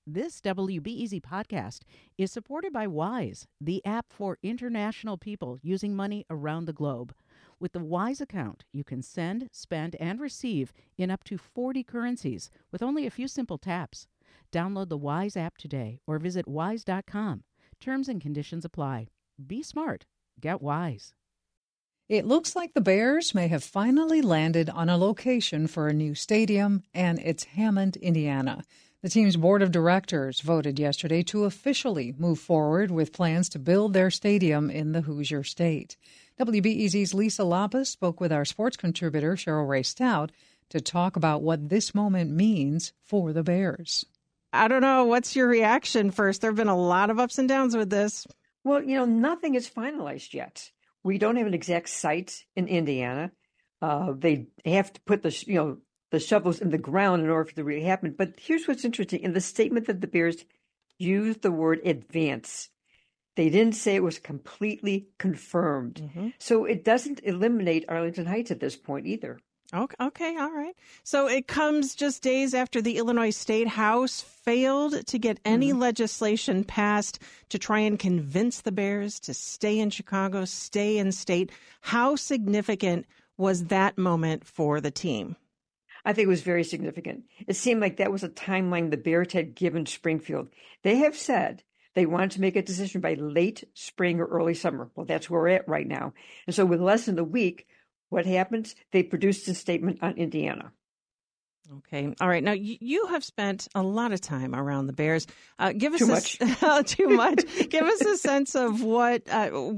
This WBEZ podcast is supported by Wise, the app for international people using money around the globe. With the Wise account, you can send, spend, and receive in up to 40 currencies with only a few simple taps. Download the Wise app today or visit wise.com. Terms and conditions apply. Be smart. Get Wise. It looks like the Bears may have finally landed on a location for a new stadium, and it's Hammond, Indiana. The team's board of directors voted yesterday to officially move forward with plans to build their stadium in the Hoosier State. WBEZ's Lisa Lapis spoke with our sports contributor, Cheryl Ray Stout, to talk about what this moment means for the Bears. I don't know. What's your reaction first? There have been a lot of ups and downs with this. Well, nothing is finalized yet. We don't have an exact site in Indiana. They have to put the shovels in the ground in order for it to really happen. But here's what's interesting. In the statement that the Bears used the word advance, they didn't say it was completely confirmed. Mm-hmm. So it doesn't eliminate Arlington Heights at this point either. Okay, all right. So it comes just days after the Illinois State House failed to get any legislation passed to try and convince the Bears to stay in Chicago, stay in state. How significant was that moment for the team? I think it was very significant. It seemed like that was a timeline the Bears had given Springfield. They have said they wanted to make a decision by late spring or early summer. Well, that's where we're at right now. And so with less than a week, what happens? They produced a statement on Indiana. Okay. All right. Now, you have spent a lot of time around the Bears. Give us Too much. Too much. Give us a sense of what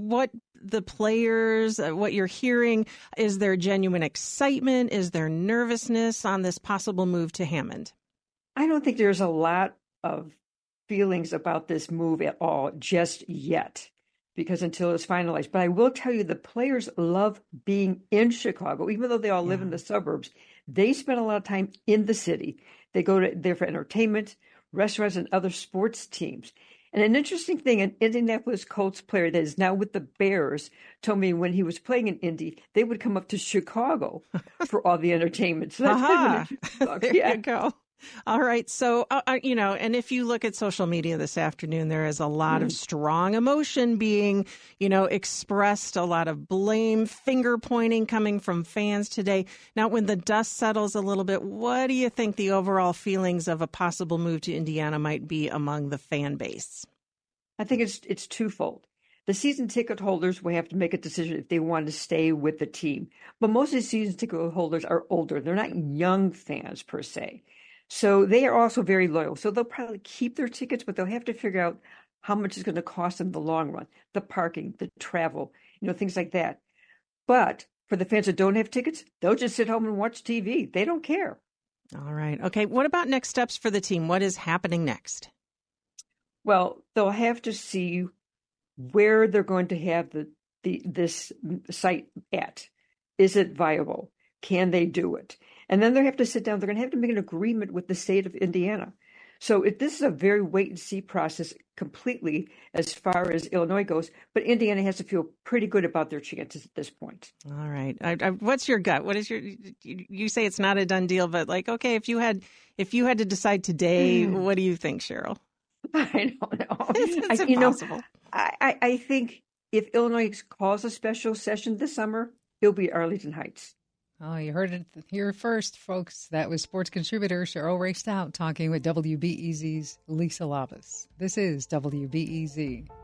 the players, what you're hearing. Is there genuine excitement? Is there nervousness on this possible move to Hammond? I don't think there's a lot of feelings about this move at all just yet, because until it's finalized. But I will tell you, the players love being in Chicago, even though they all live in the suburbs. They spend a lot of time in the city. They go there for entertainment, restaurants, and other sports teams. And an interesting thing, an Indianapolis Colts player that is now with the Bears told me when he was playing in Indy, they would come up to Chicago for all the entertainment. So that's kind of an interesting there you go. All right. So, and if you look at social media this afternoon, there is a lot of strong emotion being, expressed, a lot of blame, finger pointing coming from fans today. Now, when the dust settles a little bit, what do you think the overall feelings of a possible move to Indiana might be among the fan base? I think it's twofold. The season ticket holders will have to make a decision if they want to stay with the team. But most of the season ticket holders are older. They're not young fans per se. So they are also very loyal. So they'll probably keep their tickets, but they'll have to figure out how much it's going to cost them in the long run, the parking, the travel, things like that. But for the fans that don't have tickets, they'll just sit home and watch TV. They don't care. All right. Okay. What about next steps for the team? What is happening next? Well, they'll have to see where they're going to have this site at. Is it viable? Can they do it? And then they have to sit down. They're going to have to make an agreement with the state of Indiana. So this is a very wait-and-see process completely as far as Illinois goes. But Indiana has to feel pretty good about their chances at this point. All right. What's your gut? What is you say it's not a done deal, but okay, if you had to decide today, what do you think, Cheryl? I don't know. It's impossible. I think if Illinois calls a special session this summer, it'll be Arlington Heights. Oh, you heard it here first, folks. That was sports contributor Cheryl Ray Stout talking with WBEZ's Lisa Lapis. This is WBEZ.